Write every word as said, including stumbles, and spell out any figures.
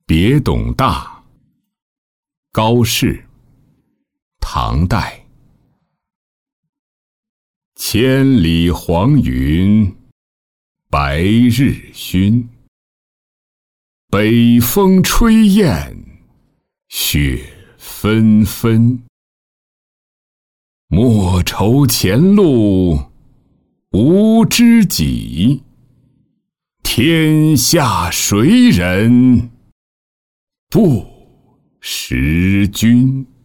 别董大，高适，唐代。千里黄云白日曛，北风吹雁雪纷纷。莫愁前路无知己，天下谁人不识君。